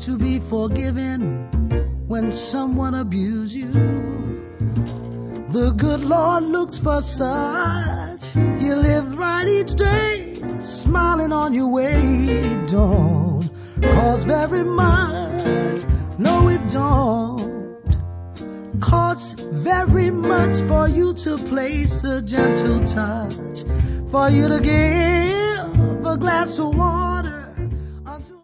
to be forgiven when someone abused you. The good Lord looks for such. You live right each day, smiling on your way. Don't cost very much, no it don't cost very much for you to place a gentle touch, for you to give a glass of water